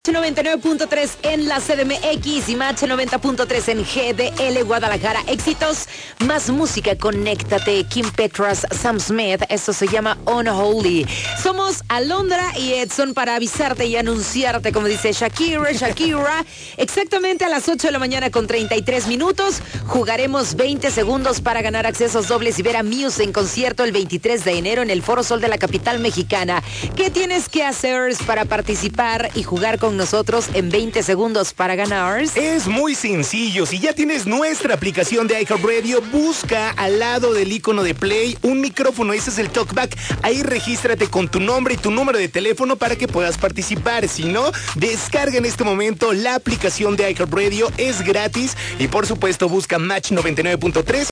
99.3 en la CDMX y Match 90.3 en GDL Guadalajara. Éxitos, más música, conéctate. Kim Petras, Sam Smith, esto se llama Unholy. Somos Alondra y Edson para avisarte y anunciarte, como dice Shakira. Exactamente a las 8 de la mañana con 33 minutos. Jugaremos 20 segundos para ganar accesos dobles y ver a Muse en concierto el 23 de enero en el Foro Sol de la capital mexicana. ¿Qué tienes que hacer para participar y jugar con nosotros en 20 segundos para ganar? Es muy sencillo. Si ya tienes nuestra aplicación de iHeartRadio, busca al lado del icono de Play un micrófono. Ese es el TalkBack. Ahí regístrate con tu nombre y tu número de teléfono para que puedas participar. Si no, descarga en este momento la aplicación de iHeartRadio. Es gratis. Y por supuesto, busca Match 99.3